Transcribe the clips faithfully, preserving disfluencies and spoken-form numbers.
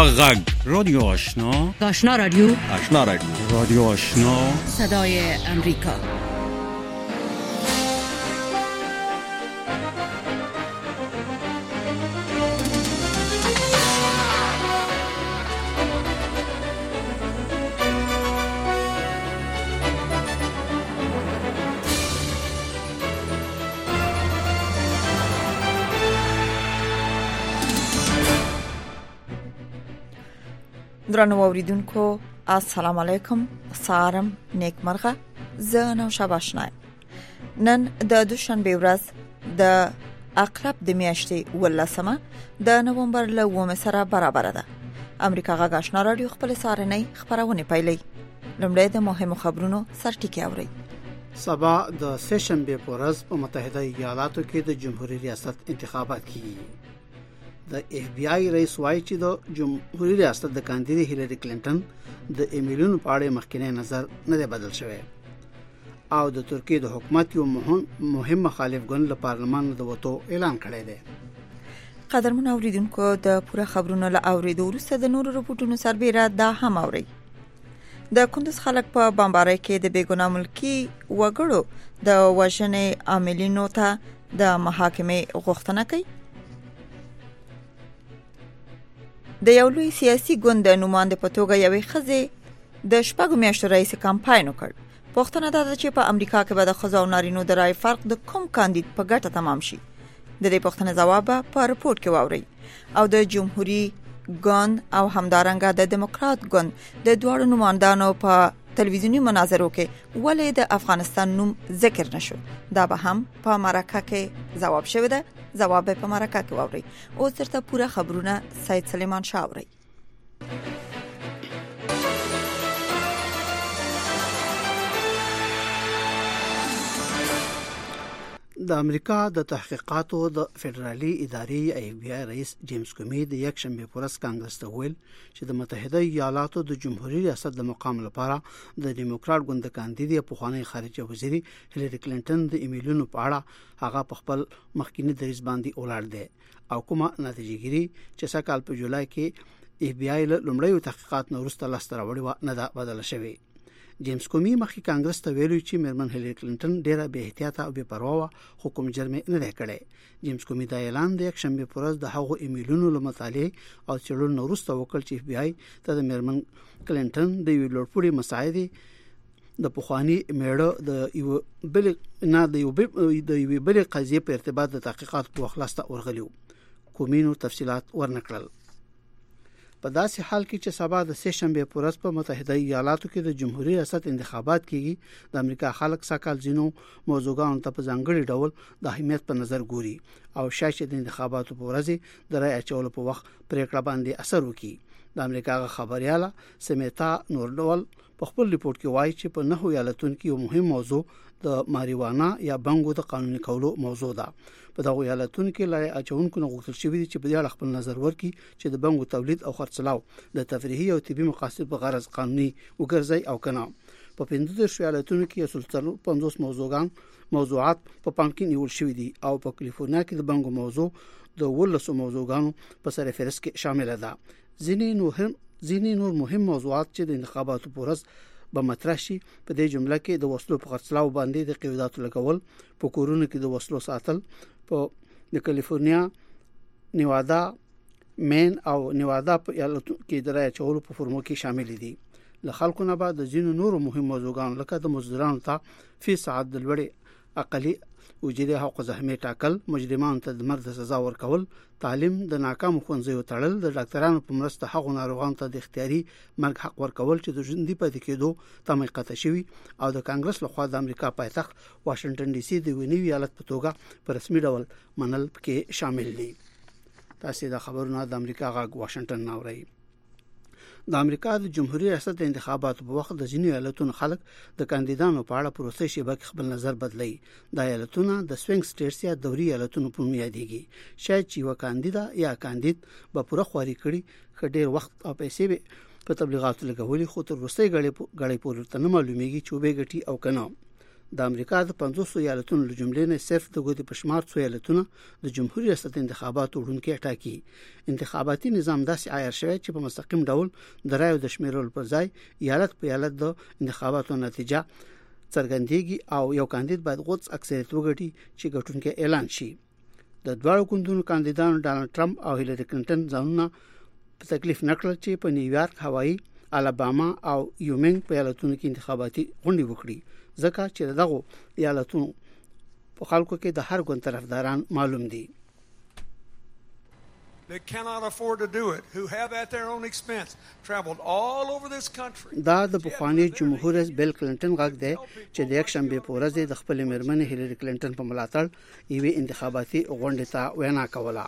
غږ رادیو آشنا آشنا رادیو آشنا رادیو رادیو آشنا صدای امریکا. درنو اوریدونکو السلام علیکم، سارم نیک مرغه. زه نو شاباشنای. نن د دوشنبه ورځ د اقرب د میاشتې ولسمه د نومبر له اوومه سره برابر ده. امریکا غږ آشنا رادیو خپل سارنۍ خبرونه پیلي. لومړی د مهمو خبرونو سرټکی اوري. سبا د سهشنبه په ورځ په متحده ایالاتو کې د جمهوریت ریاست انتخابات کیږي. د اف بی آی رئیس وایي چې د جمهوریت ریاست د کاندید هیلری کلینټن د ایمیلونو په اړه مخکینی نظر نه دی بدل شوی او د ترکیه د حکومت یو مهم مهم مخالف ګوند له پارلمان د وټو اعلان کړی دی. قدرمن اوریدونکو د پوره خبرونو له اوریدو وروسته د نورو رپورټونو سربېره دا هم اوري. د کندوز خلک په بمبارۍ کې د بیګناه ملکی وګړو د وژنې عاملینو ته د محاکمې غوښتنه کوي. د یو لوی سیاسي ګوند د نوماند په توګه یوې ښځې د شپږو میاشتو رئیس کمپاین وکړ. پوښتنه دا ده چې په امریکا کې به د ښځو او نارینو د رای فرق د کوم کاندید په ګټه تمام شي. د دې پوښتنې ځواب په رپورت کې واورئ. او د جمهوریت ګوند او همدارنګه د دیموکرات ګوند د دواړو نمائندانو په تلویزیونی مناظرو کې ولې د افغانستان نوم ذکر نشو، دا به هم په مرکه کې ځواب شوی ده. ځواب په مرکه کې واورئ. او ترته پوره خبرونه سید سلیمان شاه اوري. د امریکا د تحقیقاتو د فدرالي ادارې ای بی آی رئیس جیمز کومی د یک شنبه پورس کانګرس ته ویل چې د متحده ایالاتو د جمهوریت ریاست د مقام لپاره د دیموکرات ګوند کاندید پخوانی خارجه وزیر هیلری کلینټن د ایمیلونو په اړه هغه په خپل مخکینی دریځ باندې ولاړ دی او کومه نتیجه ګیری چې سکهال په جولای کې ای بی آی له لومړیو تحقیقات نه وروسته لاس ته راوړی نه ده بدل شوی. جیمز کومی مخکې کانګرس ته ویلو چې میرمن هیلری کلینټن ډیره بې احتیاطه او بې پروا حکم جرم نه دی کړی. جیمز کومی دا اعلان د یک شنبه پر ورځ د هغو ایمیلونو له مطالعه او څېړنو وروسته وکړ چې اف بی آی ته د میرمن کلینټن د یو لوړپوړي مساعدې د پخوانی میړه د یو بل نه د یو د یو بل قضیه په ارتباط د تحقیقات په وخت ورغلیو. کومی نو تفصيلات ورنکړل. په داسې حال کې چې سبا د سه شنبه پر ورځ په متحده ایالاتو کې د جمهوریت ریاست انتخابات کیږي، د امریکا خلک سکهال ځینو موضوعاتو ته په ځانګړي ډول د اهمیت په نظر ګوري او شاید د انتخاباتو په ورځ د رای اچولو په وخت پریکړه باندې اثر وکړي. د امریکا خبرياله سمیتا نورډول په خپل ریپورت کې وایي چې په نهو ایالتونو کې یو مهم موضوع د ماریوانا یا بنګو د قانوني کولو موضوع ده. په دغه ایالتونو کې لای اچونکو نه غوښتل شوی چې په دې اړه خپل نظر ورکړي چې د بنګو تولید او خرڅلاو د تفریحي او طبي مقاصد په غرض قانوني وګرځي او کنه. په پنځه ایالتونو کې اصل پنځوس موضوعات موضوعات په پام کې نیول شوی دي او په کالیفورنیا کې د بنګو موضوع د ولسو موضوعاتو په سر فهرست کې شامل ده. ځینې نور هم ځینې نور مهم موضوعات چې د انتخاباتو پورس به مطرح شي په دې جمله کې د وسلو په خرڅلاو باندې د قیوداتو لګول، په کورونو کې د وسلو ساتل، په د کالیفورنیا، نیوادا، مین او نیوادا په ایالتونو کې د رای چولو په فرمو کې شامل دي. له خلکو نه بعد د ځینو نورو مهم موضوعاتو لکه د مزدورانو ته فی ساعت د لوړې اقلي وجري حق زحمت ټاکل، مجرمانو ته د مرګ سزا ورکول، تعلیم د ناکام ښوونځیو تړل، د ډاکټرانو په مرسته هغو ناروغانو ته د اختیاري مرګ حق ورکول چې د ژوندۍ پاتې کېدو تمه قطع شوی او د کانګرس لخوا د امریکا پایتخت واشنگټن ډي سي د ونیو ایالت په توګه په رسمي ډول منل کې شامل دي. تاسو د خبرونو د امریکا غږ واشنگټن ناوړئ. د امریکا د جمهوریت ریاست د انتخاباتو په وخت د ځینو ایالتونو خلک د کاندیدانو په اړه پروسې شبکې خپل نظر بدلي. د ایالتونو د سوینګ سټیټس یا دوري ایالتونو په نوم یادېږي. شاید چې یو کاندیدا یا کاندید به پوره خواري کړي خډیر وخت او پیسې په تبلیغاتو لګولي، خو تر وروستۍ غړي غړي پورې ته نه معلومیږي چې وبې ګټي او کنه. د امریکا د پنځوس ایالتونو له جملې نه صرف د ګوتې په شمار څو ایالتونه د جمهوریت ریاست انتخاباتو وړاندې ټاکي. انتخاباتي نظام داسې عیار شوی چې په مستقیم ډول د رایو د شمیرلو پر ځای ایالت په ایالت د انتخاباتو نتیجه څرګندېږي او یو کاندید باید غوڅ اکثریت وګټي چې ګټونکي اعلان شي. د دوه ګوندونو کاندیدانو ډانلډ ټرمپ او هیلری کلینټن ځانونه په تکلیف نکړل چې په نیویارک، هوایي، الاباما او یومنګ په ایالتونو کې انتخاباتي غونډې وکړي، ځکه چې دغه ایالتونو په خلکو کې د هر ګوند طرفداران معلوم دي. They cannot afford to do it, who have at their own expense traveled all over this country. دا د پخوانی جمهور رئیس بیل کلینټن غږ دی چې د یک شنبه په ورځ د خپل میرمن هیلری کلینټن په ملاتړ یوې انتخاباتي غونډې ته وینا کوله.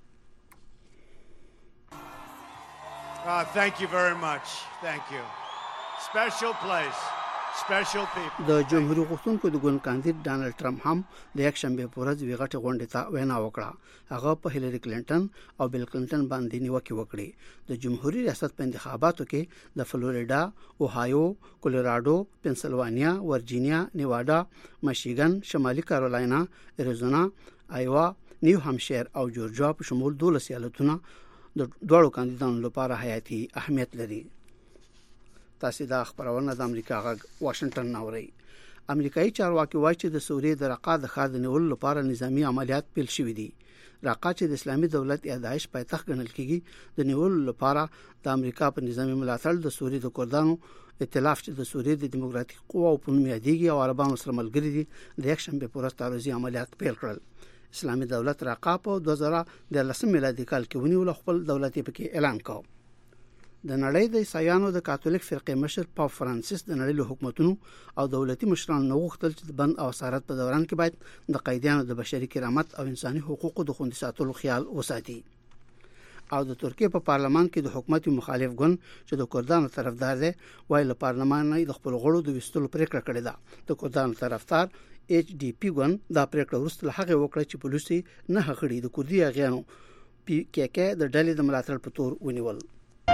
Uh, thank you very much. Thank you. Special place. Special people. د جمهوریت غوښتونکو د ګوند کاندید ډانلډ ټرمپ هم د یک شنبه په ورځ ویغټه غونډې ته وینا وکړه. هغه په هیلری کلینټن او بیل کلینټن باندې نیوکه وکړه. د جمهوریت ریاست په انتخاباتو کې د فلوریډا، اوهایو، کولراډو، پنسلوانیا، ورجینیا، نیوادا، میشیګن، شمالي کارولاینا، اریزونا، آیوا، نیو هامشایر او جورجیا په شمول دولس ایالتونه د دوړو کاندیدانو لپاره حیاتي اهمیت لري. تاسو دا خبرونه د امریکا غږ واشنگټن ناوړي. امریکایي چارواکي وایي چې د سوریې د رقا د ښار د نیولو لپاره نظامی عملیات پیل شوي دي. رقا چې د اسلامي دولت یا داعش پایتخت ګڼل کیږي، د نیولو لپاره د امریکا په نظامی ملاتړ د سوریې د کردانو ائتلاف چې د سوریې د دیموکراتیک قواو په نوم یادېږي او عربانو سره ملګري دي، د یک شنبه په ورځ تعرضي عملیات پیل کړل. اسلامي دولت رقا په دوه زره دولس میلادي کال کې ونیول، خپل دولت یې پکې اعلان کړ. د نړۍ د عیسایانو د کاتولیک فرقې مشر پاپ فرانسیس د نړۍ له حکومتونو او دولتي مشرانو نه غوښتل چې د بند او اسارت په دوران کې باید د قیدیانو د بشري کرامت او انساني حقوقو د خوندي ساتلو خیال وساتي. او د ترکیه په پارلمان کې د حکومت مخالف ګوند چې د کردانو طرفدار دی وایي له پارلمان نه د خپل غړو د وستلو پریکړه کړې ده. د کردانو طرفدار ایچ ډي پی ګوند دا پریکړه وروسته له هغه وکړه چې پولیسي نه غړي د کردي اغیانو پی کې کې د ډلې د ملاتړ په تور ونیول.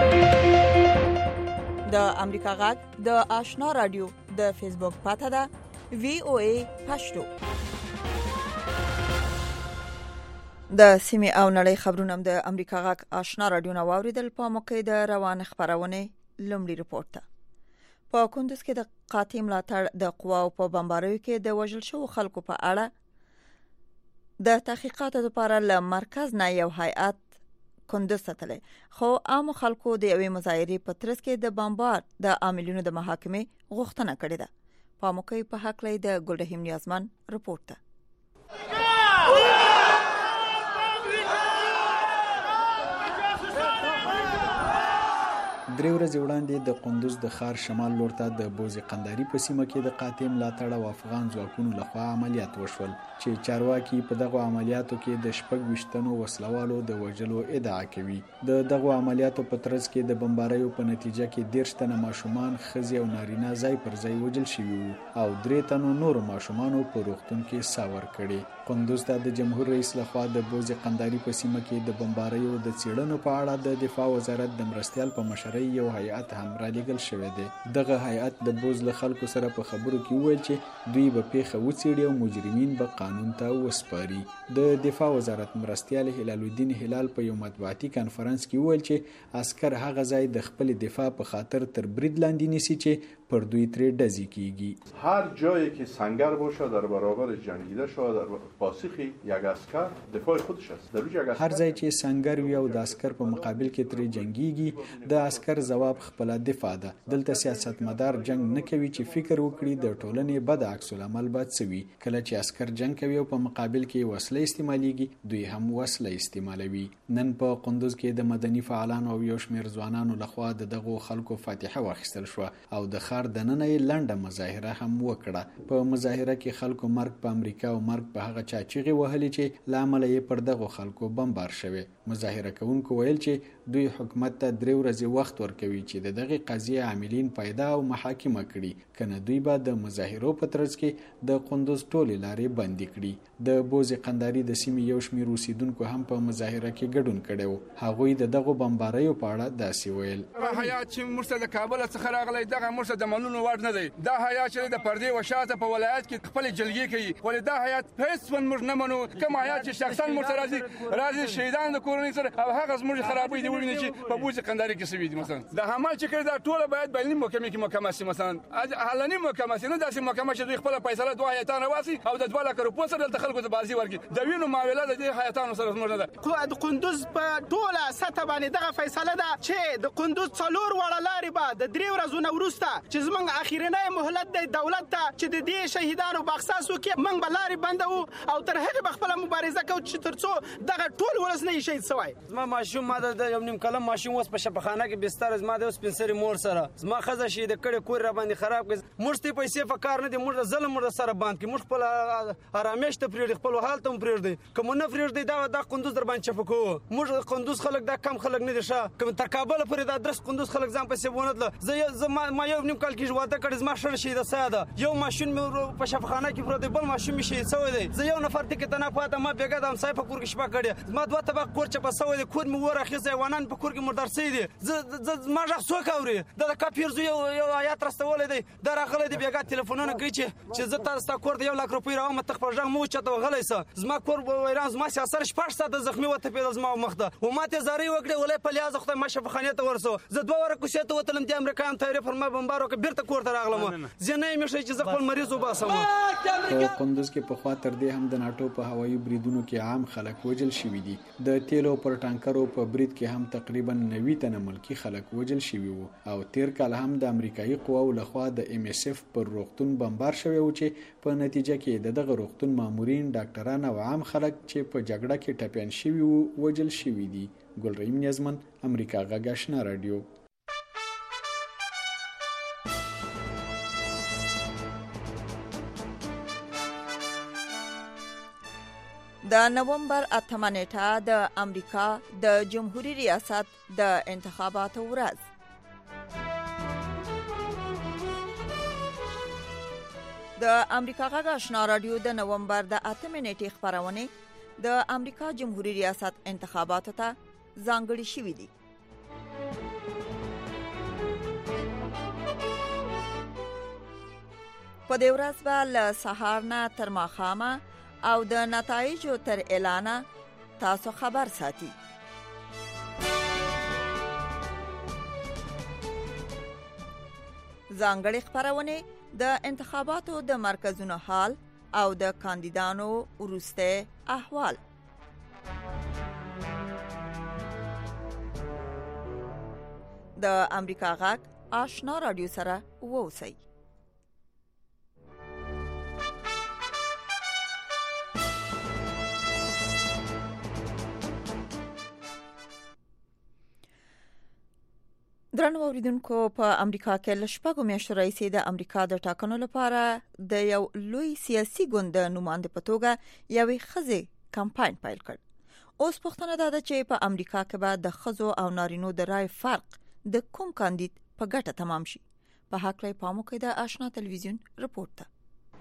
د امریکا غږ د آشنا رادیو د فیسبوک پاته ده وی او ای پښتو. د سیمه او نړۍ خبرونه د امریکا غږ آشنا رادیو نو اوریدل په موقع د روان خبرونه لومړی رپورت ته. په کندوز کې د قاطع ملاتړ د قواو په بمباریو کې د وژل شو خلکو په اړه د تحقیقاتو لپاره له مرکز نه یو هیئت کندوز ته تللی، خو عام خلکو د یوې مظاهرې په ترڅ کې د بمبار د عاملینو د محاکمې غوښتنه کړې ده. په موقع په حق لای د ګلرحیم نیازمن رپورت ته. درې ورځې وړاندې د قندوز د ښار شمال لور ته د بوزي قنداري په سیمه کې د قاطع ملاتړ او افغان ځواکونو لخوا عملیات وشول چې چارواکي په دغه عملیاتو کې د شپږ ویشتنو وسلوالو د وژلو ادعا کوي. د دغه عملیاتو په ترڅ کې د بمباریو په نتیجه کې دېرش تنه ماشومان، ښځې او نارینه ځای پر ځای وژل شوي وو او درې تنو نورو ماشومانو په روغتون کې ساه ورکړې. قندوز ته د جمهور رئیس لخوا د بوزي قنداري په سیمه کې د بمباریو د څېړنو په اړه د دفاع وزارت د مرستیال په مشرۍ یو هیئت هم را لېږل شوی دی. دغه هیئت د بوز له خلکو سره په خبرو کې وویل چې دوی به پیښه وڅېړي او مجرمین به قانون ته وسپاري. د دفاع وزارت مرستیال هلال الدین هلال په یو مطبوعاتي کانفرنس کې وویل چې عسکر هغه ځای د خپل دفاع په خاطر تر برید لاندې نیسي چې پر دوی ترې ډزې کیږي. هر جایی که سنگر باشه در برابر جنگیده شده در پاسخ یک اسکر دفاع خودش است. هر ځای چې سنگر وي او د اسکر په مقابل کې ترې جنگيږي د اسکر جواب خپل دفاع ده. دلته سیاستمدار جنگ نه کوي چې فکر وکړي د ټولنې بد عکس العمل بد سوي. کله چې اسکر جنگ کوي او په مقابل کې وسله استعماليږي دوی هم وسله استعمالوي. نن په قندوز کې د مدني فعالانو او یو شمېر ځوانانو لخوا د دغه خلکو فاتحه واخیستل شو او د خار د نن یې لنډه مظاهره هم وکړه. په مظاهره کې خلکو مرګ په امریکا او مرګ په هغه چا چیغې وهلې چې لامل یې پر دغه خلکو بمبار شوی. مظاهره کوونکو ویل چې دوی حکومت ته درې ورځې وخت ورکوي چې د دغه قضیه عاملین پیدا او محاکمه کړي، کنه دوی به د مظاهرو په ترڅ کې د قندوز ټولې لارې بندې کړي. د بوزي قنداري د سیمې یو شمېر اوسیدونکو هم په مظاهره کې ګډون کړی و. هغوی د دغه بمباریو په اړه داسې ویل: هیات چې مرسته د کابل څخه راغلی، دغه مرسته د د منلو وړ نه دی. دا هیات چې د پردې وشاته په ولایت کې خپل جلګې کوي، ولې دا هیات هیڅ ون موږ نه منو. کوم هیات چې شخصا موږ سره راځي راځي شهیدان د کورنۍ سره او هغه زموږ خرابې دی ویني چې په بوزي قنداري کې سوي دي. مثلا د حمل چې کړی دا ټول باید بلنی محکمې کې محکمه شي. مثلا حالنی محکمه شي، نه داسې محکمه چې دوی خپل فیصله دوه هیاتان واسي او د دوه لک روپو سره د خلکو د بازي ورګي د وینو معامله د دې هیاتانو سره زموږ نه ده. خو د قندوز په ټوله سطح باندې دغه فیصله ده چې د قندوز څلور وړه لارې به د درې ورځو نه وروسته چې زموږ اخرنی مهلت دی دولت ته چې د دې شهیدانو بخصاص وکړي، موږ به لارې بندوو او تر هغې به خپله مبارزه کوو چې تر څو دغه ټول ولس نه وي شهید سوی. زما ماشوم ما د یو نیم کلن ماشوم اوس په شفاخانه کې بستر، زما د اوس سپین مور سره زما ښځه شهیده کړې، کور را باندې خراب کړي. موږ ته پیسې په کار نه دي، موږ د ظلم موږ سره باندې کې موږ خپل آرامش ته پرېږدي، خپل حال ته هم پرېږدي. کوم نه پرېږدي دا دا قندوز در باندې چپه کوو. موږ قندوز خلک دا کم خلک نه دي ښه، کوم تر کابل پورې دا درس قندوز خلک ځان پسې ونه تله. زه ما یو نیم کال کې واده کړی، زما شړ شهیده سوی ده. یو ماشوم مې په شفاخانه کې پروت دی، بل ماشوم مې شهید سوی دی. زه یو نفر ټکټ نه پاته، ما بیګا د همسایه په کور کې شپه کړې. زما دوه طبق کور چپه سوی دی، کور مې ور اخیستی، حیوانان په کور کې مردار سوي دي. زه زما غږ څوک اوري؟ دا د کاپیر زوی یو آیات راستولی دی، دا راغلی دی بیګا تلیفونونه کوي چې چې زه تا ستا کور ته یو لاک روپۍ راوړم، ته خپل غږ مه اوچته وغلی شه. زما کور ویران، زما سیاسر شپږ ساعته زخمي وتپېده زما مخ ته، و ما ته زارۍ وکړې، ولې په لحاظه خدای ما شفاخانې ته ورسوه. زه دوه واره کوڅې ته وتلم، د امریکایانو طیارې پر ما بمبار وکړه، بېرته کور ته راغلم. ځینې یې مې ښایي چې زه خپل مریض وباسم. په قندوز کې پخوا تر دې هم د ناټو په هوایي بریدونو کې عام خلک وجل شوي دي. د تیلو پر ټانکرو په برید کې هم تقریبا نوي تنه ملکی خلک وجل شوي وو او تیر کال هم د امریکایي قواو لخوا د ام اس اف پر روغتون بمبار شوی و چې په نتیجه کې د دغه روغتون مامورین، ډاکټران او عام خلک چې په جګړه کې ټپیان شوي وو وجل شوي دي. ګلرحیم نیازمن، امریکا غږ آشنا رادیو. د نومبر اتمه نیټه د امریکا د جمهوریت ریاست د انتخاباتو ورځ. د امریکا غږ آشنا رادیو د نومبر د اتمه نیټې خبرونه د امریکا جمهوریت ریاست انتخاباتو ته ځانګړي شوي دي. په دې ورځ به له سهار نه تر ماښامه او د نتایجو تر اعلانه تاسو خبر ساتي. ځانګړې خبرونه د انتخاباتو د مرکزونو حال او د کاندیدانو وروسته احوال. د امریکا غږ آشنا رادیو سره ووسئ. درنو اوریدونکو، په امریکا کې له شپږو میاشتو راهیسې د امریکا د ټاکنو لپاره د یو لوی سیاسي ګوند د نماینده په توګه یوې ښځې کمپاین پیل کړ. اوس پوښتنه دا ده چې په امریکا کې به د ښځو او نارینو د رای فرق د کوم کاندید په ګټه تمام شي. په هکله پام وکړئ د آشنا تلویزیون رپورټ ته.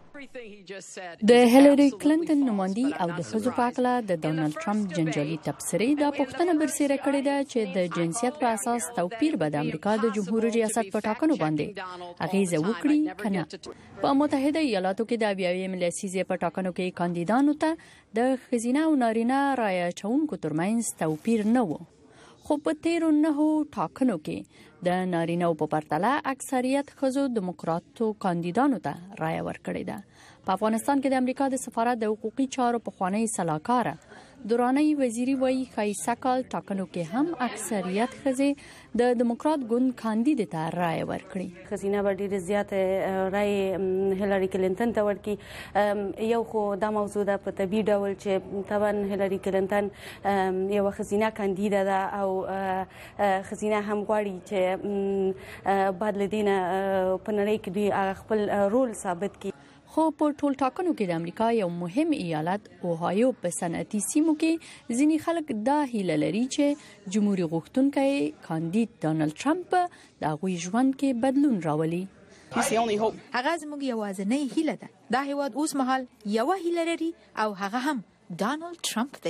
د هیلری کلینټن نمائندي او د ښځو په اړه د ډونالد ټرمپ جنجالي تبصرې دا پوښتنه برسېره کړې ده چې د جنسیت په اساس توپیر به د امریکا د جمهوریت ریاست په ټاکنو باندې اغیزه وکړي کنه. په متحده ایالاتو کې د اویاوې لسیزې په ټاکنو کې کاندیدانو ته د ښځینه او نارینه رایه اچونکو ترمنځ توپیر نه و، خو په تیرو نهو ټاکنو کې د نارینه په پرتله اکثریت ښځو دیموکراتو کاندیدانو ته رایه ورکړې ده. په افغانستان کې د امریکا د سفارت د حقوقي چارو پخوانی سلاکاره دوراني وزیری وایي ښایسته کال ټاکنو کې هم اکثریت ښځې د دیموکرات ګوند کاندید ته رایه ورکړي. ښځینه به ډېرې زیاتې رایې هیلری کلینټن ته ورکړي. یو خو دا موضوع ده په طبیعي ډول چې طبعا هیلری کلینټن یوه ښځینه کاندیده ده او ښځینه هم غواړي چې بعد له دې نه په نړۍ کې دوی خپل رول ثابت کړي. خو په ټول ټاکنو کې د امریکا یو مهم ایالت اوهایو په صنعتي سیمو کې ځینې خلک دا هیله لري چې جمهوریت غوښتونکی کاندید ډونالد ټرمپ د هغوی ژوند کې بدلون راولي. هغه زموږ یوازینۍ هیله ده. دا هیواد اوس مهال یوه هیله لري او هغه هم ډونالد ټرمپ دی.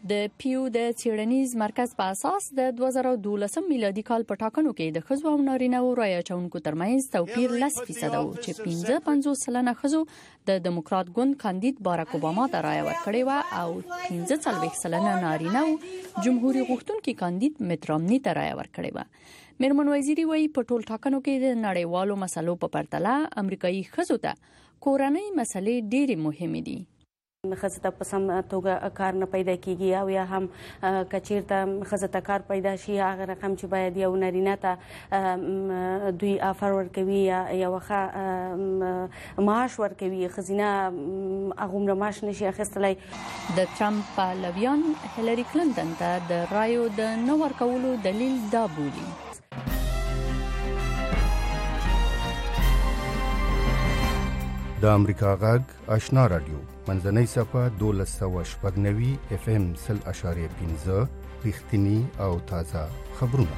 د پیو د څېړنیز مرکز په اساس د دوه زره دولس میلادي کال په ټاکنو کې د ښځو او نارینه‌و رایه اچونکو ترمنځ توپیر لس فیصده و چې پنځه پنځوس سلنه ښځو د دموکرات ګوند کاندید باراک اوباما ته رایه ورکړې وه او پنځه څلوېښت سلنه نارینه‌و جمهوریت غوښتونکي کاندید مټ رامني ته رایه ورکړې وه. میرمن وزیري وایي په ټول ټاکنو کې د نړیوالو مسلو په پرتله امریکایي ښځو ته کورنۍ مسلې ډېرې مهمې دي. ښځه ته په سم توګه کار نه پیدا کیږي او یا هم کچیرته ښځه ته کار پیدا شي هغه رقم چې باید یو نارینه ته دوی آفر ورکوي یا یو ښه معاش ورکوي ښځینه هغومره معاش نشي اخیستلی. د ټرمپ پلویان هیلری کلینټن ته د رایو د نه ورکولو دلیل دا بولي. د امریکا غږ آشنا رادیو منځنۍ صفه دولس سوه شپږ نوي اف ام سل اشاریه پنځه رښتینی او تازه خبرونه.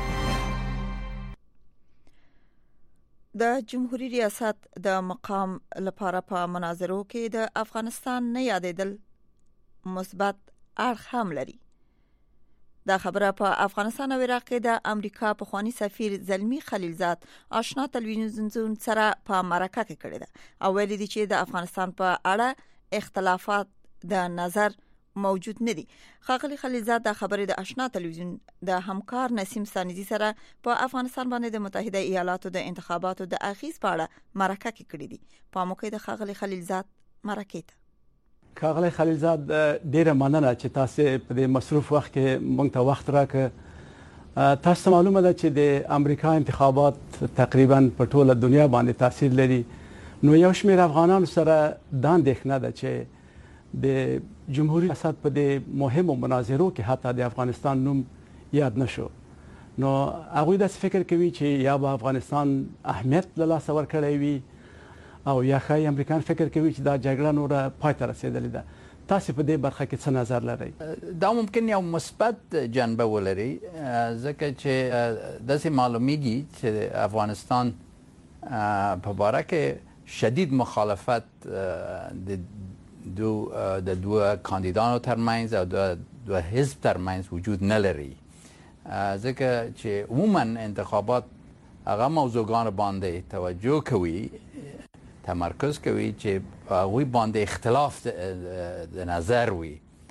د جمهوریت ریاست د مقام لپاره په مناظرو کې د افغانستان نه یادېدل مثبت اړخ هم لري. دا خبره په افغانستان او عراق کې د امریکا پخوانی سفیر زلمی خلیلزاد آشنا تلویزیون سره په مرکه کې کړې ده او ویلي دي چې د افغانستان په اړه اختلافات د نظر موجود نه دي. ښاغلي خلیلزاد د خبرې د آشنا تلویزیون د همکار نسیم سانیزي سره په افغانستان باندې د متحده ایالاتو د انتخاباتو د اغیز په اړه مرکه کې کړې دي. په موقع د ښاغلي خلیلزاد مرکه ته ښاغلی خلیلزاد ډیره مننه چې تاسو په دې مصروف وخت کې موږ ته وخت راکړ. تاسو معلومه ده چې د امریکا انتخابات تقریبا په ټوله دنیا باندې تاثیر لري. نو یو شمېر افغانانو سره دا اندېښنه ده چې د جمهوریت ریاست په دې مهمو مناظرو کې حتی د افغانستان نوم یاد نشو. نو هغوی داسې فکر کوي چې یا به افغانستان اهمیت له لاسه ورکړی وي او یا ښایي امریکایان فکر کوي چې دا جګړه نوره پای ته رسېدلې ده. تاسو په دې برخه کې څه نظر لرئ؟ دا ممکن یو مثبت جنبه ولري ځکه چې داسې معلومیږي چې افغانستان په باره کې شدید مخالفت د دو د دوه کاندیدانو ترمنځ او د دوه حزب ترمنځ وجود نه لري ځکه چې عموما انتخابات هغه موضوعګانو باندې توجه کوي تمرکز کوي چې هغوی باندې اختلاف د نظر وي.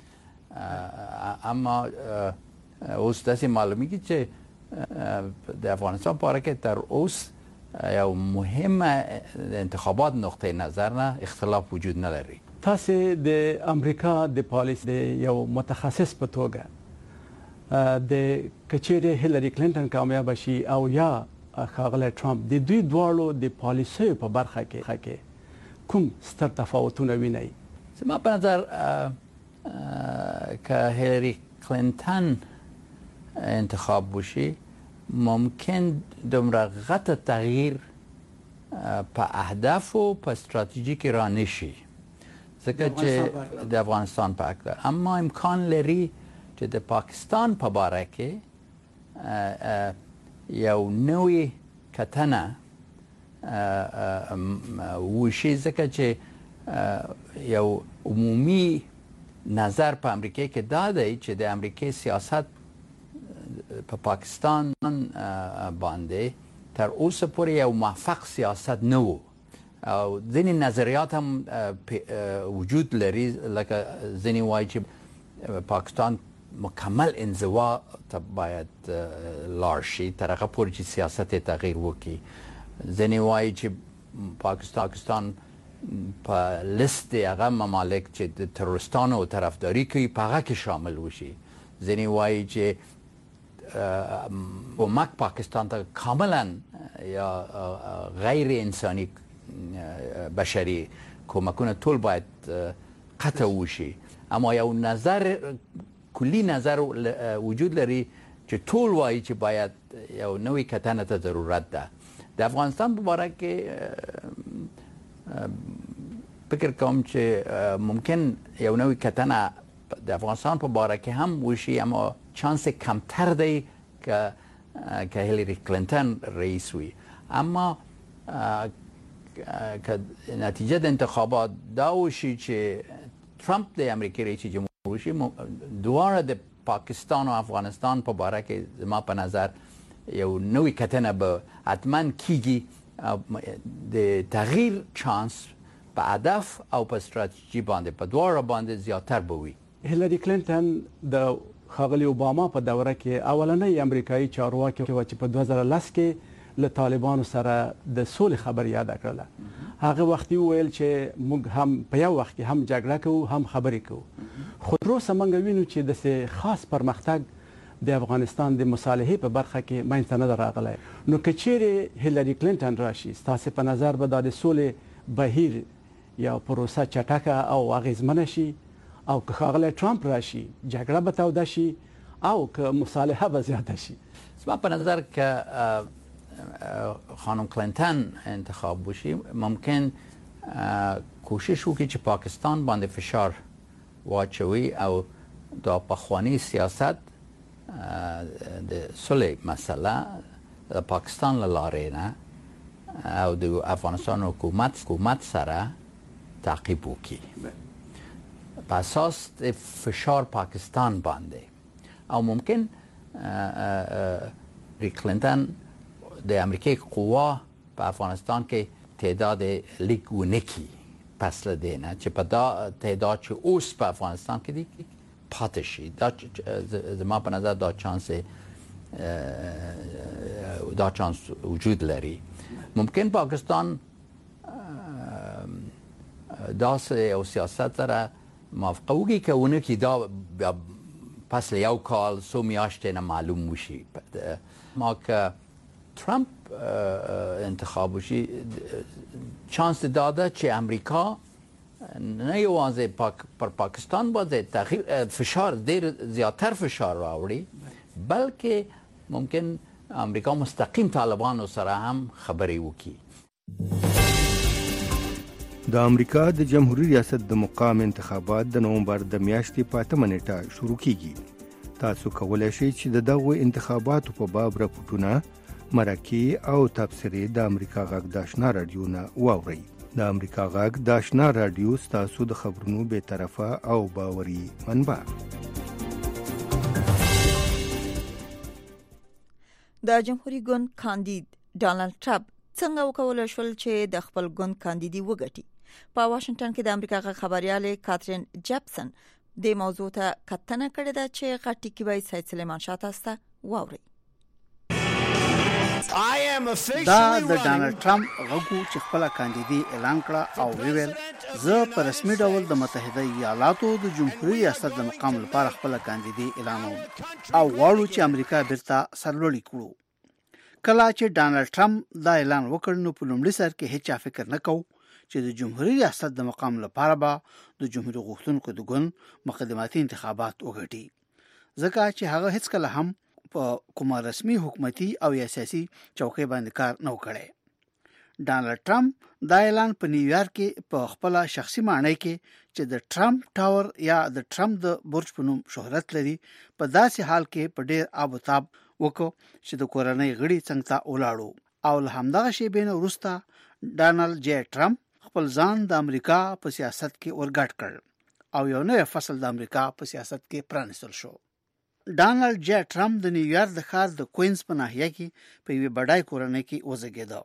اما اوس داسې معلومیږي چې د افغانستان په اړه کې تر اوس یو مهمه د انتخابات نقطه نظر نه اختلاف وجود نه لري. تاسو د امریکا د پالیسي د یو متخصص په توګه د کچېرې هیلری کلینټن کامیاب شي او یا ښاغلی ټرمپ د دوی دواړو د پالیسیو په برخه کې کوم ستر تفاوتونه وینئ؟ زما په نظر که هیلری کلینټن انتخاب وشي ممکن دومره غټ تغییر په اهدافو په استراتیژي کې را نشي ځکه چې د افغانستان په اړه، اما امکان لري چې د پاکستان په باره کې یو نوې کتنه وشي ځکه چې یو عمومي نظر په امریکا کې دا دی چې د امریکا سیاست په پاکستان باندې تر اوسه پورې یو موفق سیاست نه و او ځینې نظریات هم وجود لري لکه ځینې وایي چې پاکستان مکمل انزوا ته باید لاړ شي تر هغه پورې چې سیاست یې تغییر وکړي. ځینې وایي چې پاکستان په لیست هغه ممالک چې د تروریستانو طرفداري کوي په هغه کې شامل وشي. ځینې وایي چې کمک پاکستان ته کاملا یا غیر انساني بشري کمکونه ټول باید قطع وشي. اما یو نظر کلی نظر وجود لري چې ټول وایي چې باید یو نوې کتنه ته ضرورت ده. د افغانستان په باره کې فکر کوم چې ممکن یو نوې کتنه د افغانستان په باره کې هم وشي اما چانس کمتر دی که که هیلری کلینټن رئیس وي. اما که نتیجه د انتخابات دا وشي چې ټرمپ د امریکا رئیس جمهور وشي دواره د پاکستان او افغانستان په باره کې زما په نظر یو نوې کتنه به حتما کیږي د تغییر چانس په هدف او په ستراتیژي باندې په دواره باندې زیاتر بوي. هیلری کلینټن د ښاغلي اوباما په دوره کې اولنۍ امریکایي چارواکي و چې په دوه زره لس کې له طالبانو سره د سولې خبر یاد کړله. هغه وخت ویل چې موږ هم په یو وخت کې هم جګړه کوو هم خبرې کوو. خو تر اوسه موږ وینو چې د خاص پرمختګ د افغانستان د مصالحې په برخه کې منځته نه راغلی. نو که چیرې هیلری کلینټن راشي ستاسو په نظر به د سولې بهیر یا پروسه چټکه او اغیزمنه شي او که ښاغلی ټرمپ راشي جګړه به توده شي او که مصالحه به زیاته شي؟ زما په نظر که خانم کلینټن انتخاب بشي ممکن کوشش وکړي چې پاکستان باندې فشار واچوي او د پخوانی سیاست د صلح مسله د پاکستان له لارې نه او د افغانستان حکومت حکومت سره تعقیب وکړي په اساس د فشار پاکستان باندې او ممکن کلینټن د امریکای قوا په افغانستان کې تعداد لیک ونکي پس له دینه چې په دا تعداد چې اوس په افغانستان کې دي پاتې شي. دا زما په نظر دا چانس دا چانس وجود لري. ممکن پاکستان دا او سیاست سره موافقه وکړي که ونکي دا پس له یو کال څو میاشتې نه معلوم وشي. ما که ترامپ انتخاب وشي چانس داده چې امریکا نه یوازې پاک پر پاکستان باندې تغییر فشار ډیر زیاتر فشار راوړي بلکې ممکن امریکا مستقیم طالبانو سره هم خبرې وکړي. د امریکا د جمهوریت ریاست د مقام انتخابات د نومبر د میاشتې په اتمه نیټه شروع کیږي. تاسو کولای شئ چې د دغه انتخاباتو په باب راپورټونه مرکې او تبصرې د امریکا غږ د آشنا رادیو نه واورئ. د امریکا غږ د آشنا رادیو ستاسو د خبرونو به طرفه او باوري منبع. د جمهوریت ګوند کاندید ډانلډ ټرمپ څنګه وکولای شول چې د خپل ګوند کاندیدي وګټي؟ په واشنگټن کې د امریکا غږ خبرياله کاترین جپسن د موضوع ته کتنه کړې ده چې غټي کې وای سید سلیمان شاه تاسو واوري. دا د ډانلډ ټرمپ غوږو چې خپل کاندیدي اعلان کړه او ویل زه په رسمي ډول د متحده ایالاتو د جمهوریت ریاست د مقام لپاره خپل کاندیدي اعلانوم او غواړو چې امریکا بیرته سرلوړی کړو. کله چې ډانلډ ټرمپ دا اعلان وکړ نو په لومړي سر کې هیڅ فکر نه کو چې د جمهوریت ریاست د مقام لپاره به د جمهوریت غوښتونکو د ګوند مقدماتي انتخابات وګټي ځکه چې هغه هیڅ کله هم په کومه رسمي حکومتي او سیاسي چوکۍ باندې کار نه وکړي. ډانلډ ټرمپ دا اعلان په نیویارک کې په خپل شخصي معنی کې چې د ټرمپ ټاور یا د ټرمپ د برج په نوم شهرت لري په داسې حال کې په ډیر آب و تاب وکړو چې د کورنۍ غړي څنګه ولاړو او له همدغه شی بین وروسته ډانلډ جی ټرمپ خپل ځان د امریکا په سیاست کې ورګټ کړ او یو نوې فصل د امریکا په سیاست کې پرانیستل شو. ډانلډ جی ټرمپ د نیویارک د ښار د کوینز په ناحیه کې په یوه بډای کورنۍ کې وزګیده.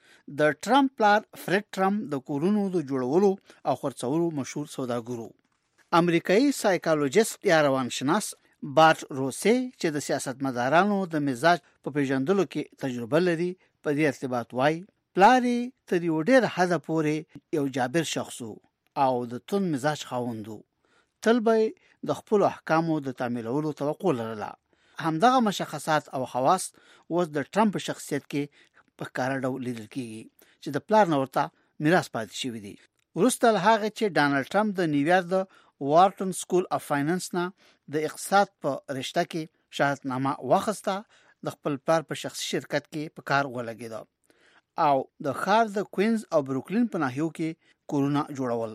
د ټرمپ پلار فرید ټرمپ د کورونو د جوړولو او خرڅولو مشهور سوداګرو. امریکایي سایکالوجیست یا روانشناس بارت روسي چې د سیاستمدارانو د مزاج په پیژندلو کې تجربه لري په دې ارتباط وایي پلاری تر یو ډېر حد پورې یو جابر شخص او د تون مزاج خاوندو تل به د خپل احکامو د تعمیلولو توقع لرله. همدغه مشخصات او خواص اوس د ټرمپ شخصیت کې په کار ډول لیدل کیږي چې د پلار نورته میراث پاتې شوی دی. وروسته هغه چې ډانلډ ټرمپ د نیویارک د وارټن سکول اف فاینانس نه د اقتصاد په رشته کې شهادتنامه واخیسته د خپل پلار په شخصي شرکت کې په کار ولګیده او د ښار د کوینز او بروکلین په ناحیو کې کورونه جوړول.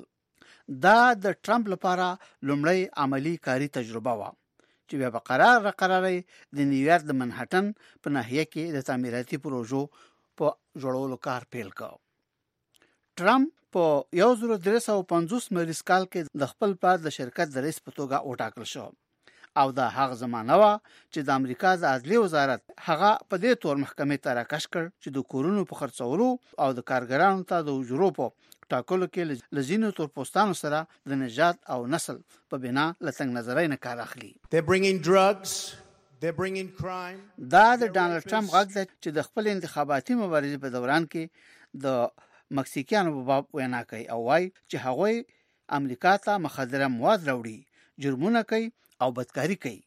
دا د ټرمپ لپاره لومړی عملی کاری تجربه و چې بیا په قرار را قراري د نیویارک د منهټن په ناحیه کې د تعمیراتي پروژو په جوړولو کار پیل کړ. ټرمپ په یو زر درې سوه پنځوس میلیس کال کې د خپل پلار د شرکت د رئیس په توګه وټاکل شو او دا هغه زمانه و چې د امریکا د عدلي وزارت هغه په دې تور محکمې ته راکش کړ چې د کورونو په خرڅولو او د کارګرانو ته د اجورو په ټاکلو کې لزینو تور پوستانو سره د نژاد او نسل په بنا لڅنګ نظرای نه کار اخلي. They're bringing drugs, they're bringing crime. دا د ډانلډ ټرمپ غږ دی چې د خپل انتخاباتي مبارزې په دوران کې د مکسیکیانو په باب وینا کوي او وايي چې هغوی امریکا ته مخدره مواد راوړي، جرمونه کوي او بدکاری کوي.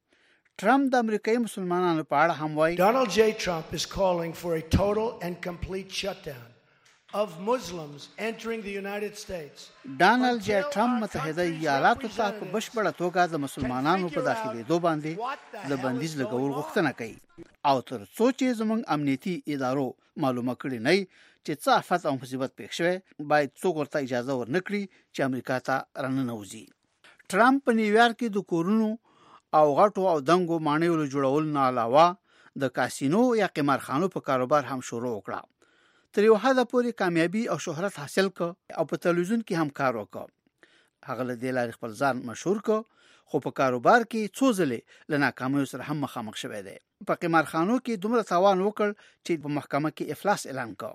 ټرمپ د امریکایي مسلمانانو په اړه هم وايي Donald J. Trump is calling for a total and complete shutdown of Muslims entering the United States. ډانلډ جی ټرمپ متحده ایالاتو ته په بشپړه توګه د مسلمانانو په داخليدو باندې د بندیز لګول غوښتنه کوي او تر څو چې زموږ امنیتي ادارو معلومه کړي نه چې څه آفت او مصیبت پېښ شوی باید څوک ورته اجازه ورنکړي چې امریکا ته راننوځي. ټرمپ په نیویارک کې د کورونو او غټو او دنګو مانیولو جوړول نه علاوه د کاسینو یا قمارخانو په کاروبار هم شروع وکړه. تر یو حده پورې کامیابی او شهرت حاصل ک او په تلویزیون کې هم کار وکړ. هغه له دې لارې خپل ځان مشهور ک خو په کاروبار کې څو ځلې له ناکامیو سره هم مخامخ شوی دی. په قمارخانو کې دومره تاوان وکړ چې په محکمه کې افلاس اعلان کړ.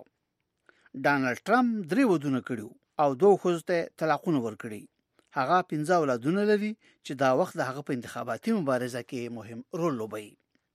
ډانلډ ټرمپ درې ودونه کړیو او دوه ښځو ته طلاقونه ورکړي. هغه پنځه اولادونه لري چې دا وخت د هغه په انتخاباتي مبارزه کې مهم رول لوبوي.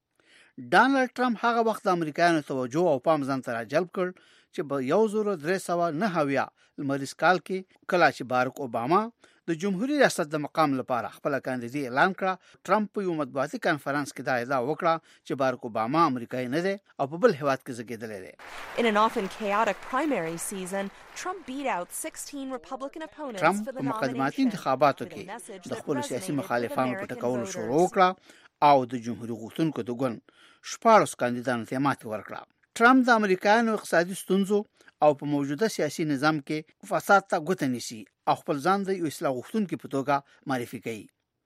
ډانلډ ټرمپ هغه وخت د امریکایانو توجه او پام ځان ته راجلب کړ چې په یو زر درې سوه نهه اویا لمریز کال کې کله چې بارک اوباما د جمهوریت ریاست د مقام لپاره خپل کاندیدي اعلان کړ، ټرمپ په یو مطبوعاتي کانفرنس کې دا ادعا وکړه چې بارک اوباما امریکایي نه دی او په بل هیواد کې زیږیدلی دی. In an often chaotic primary season, Trump beat out sixteen Republican opponents ټرمپ for the په مقدماتي nomination. انتخاباتو کې د خپل سیاسي مخالفانو په ټکولو شروع وکړه او د جمهوریت غوښتونکو د ګوند شپاړس کاندیدانو ته ماتې ورکړه. ټرمپ د امریکایانو اقتصادي ستونزو او په موجوده سیاسي نظام کې فساد ته ګوته نیسي او خپل ځان د یو اصلاح غوښتونکي په توګه معرفي کوي.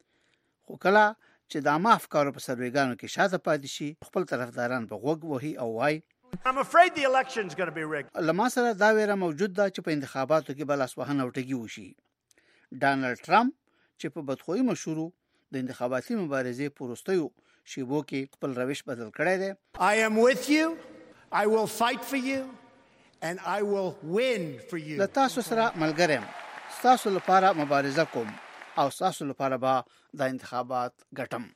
خو کله چې د عامه افکارو په سروېګانو کې شاته پاتې شي خپل طرفداران په غوږ وهي او وایي I'm afraid the election's going to be rigged. لما سره دا ویره موجود ده چې په انتخاباتو کې بل اسوهنه او ټګي وشي. ډانلډ ټرمپ چې په بدخویي مشهورو د انتخاباتي مبارزې په وروستیو شیبو کې خپل روش بدل کړی دی. I am with you. I will fight for you and I will win for you. له تاسو سره ملګری یم، ستاسو لپاره مبارزه کوم او ستاسو لپاره به د انتخابات ګټم.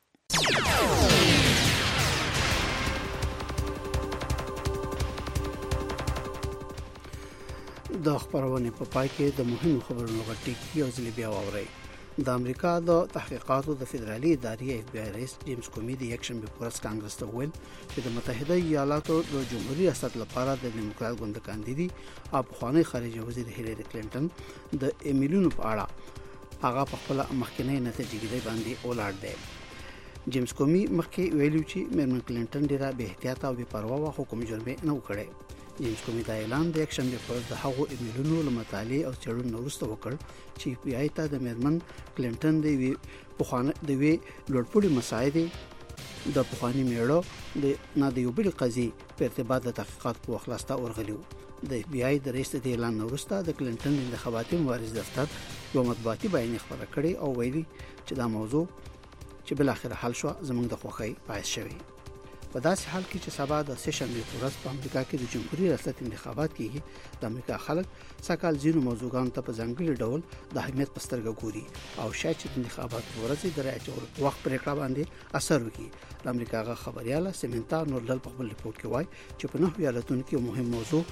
د خبرونې په پای کې د مهمو خبرونو غټي یو ځل بیا واورئ. د امریکا د تحقیقاتو د فدرالي ادارې اف بي آی رئیس جیمز کومي د یکشنبه په ورځ کانګرس ته وویل چې د متحده ایالاتو د جمهوریت ریاست لپاره د ډیموکرات ګوند کاندیدي او پخوانی خارجه وزیر هیلری کلینټن د ایمیلونو په اړه هغه په خپل مخکنی نتیجې باندې ولاړ دی. جیمز کومي مخکې ویلو چې میرمن کلینټن ډیره بې احتیاطه او بې پروا و خو کوم جرم نه وکړي. جیمز کومي دا اعلان د یکشنبه په ورځ د هغو ایمیلونو له مطالعې او څېړنو وروسته وکړ چې اف بي آی ته د میرمن کلینټن د وی پخوانه د وی لوړپوړي مساعدې د پخوانی میړه د نه د یو بل قضیې په ارتباط د تحقیقات په وخت ورغلیو. د اف بي آی د رئیس د اعلان وروسته د کلینټن د انتخاباتي مبارزې دفتر یو مطبوعاتي بیان خبره کړې او ویلي چې دا موضوع چې بل اخر حل شو زموږ د خوښۍ باعث شوی. په داسې حال کې چې سبا د سشنبه په ورځ په امریکا کې د جمهوریت ریاست انتخابات کېږي، د امریکا خلک سکهال ځینو موضوعاتو ته په ځانګړي ډول د اهمیت په سترګه ګوري او شاید چې د انتخاباتو په ورځ د رایې ورکولو وخت پرېکړه باندې اثر وکړي. د امریکا غا خبرياله سیمنتا نورلل په خپل ریپورت کې وایي چې په نهو ایالتونو کې مهم موضوع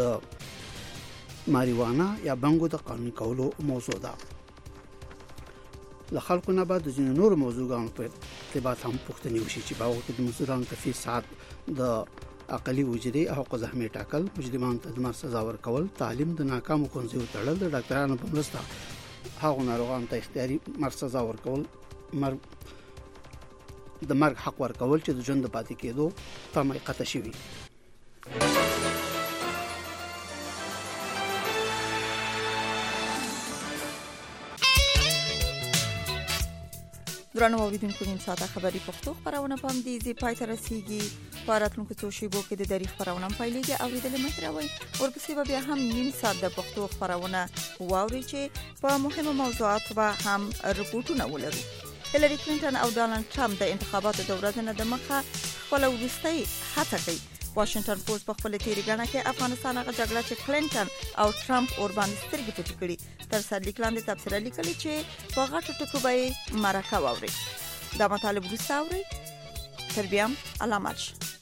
د ماریوانا یا بنګو د قانون کولو موضوع ده. له خلکو نه بعد د ځینو نور موضوعاتو په ارتباط هم پوښتنې وشي چې باور کې د مزدورانو ته فی ساعت د اقلي وجري او حقوق زحمي ټاکل، مجرمانو ته د مرګ سزا ورکول، تعلیم د ناکامو ښوونځیو تړل، د ډاکټرانو په مرسته هغو ناروغانو ته اختیاري مرګ سزا ورکول، مرګ د مرګ حق ورکول چې د ژوند پاتې کېدو تمه قطع شوی. درنو اوریدونکو نیم ساعته خبري پښتو خبرونه پام دي زی پای ته رسیږي په راتلونکو څو شیبو کې د دری خبرونه پیلېږي اوریدل مهروي ورپسې بیا هم نیم ساعت د پښتو خبرونه واوري چې په مهمه موضوعاتو به هم رپورټونه ولري. هیلری کلینټن او ډونالد ټرمپ د انتخاباتو د ورځې نه د مخه خپل وروستۍ هڅه کوي. واشنگټن پوسټ په خپل تیری غاڼه کې افغانستان هغه جګړه چې کلینټن او ټرمپ اور باندې سترګې پټې کړې تر سر لیکلاندې تبصره لیکلي چې په غټو ټکو به مرکه واوري. دا مطالب وروسته اوري تر بیا علامات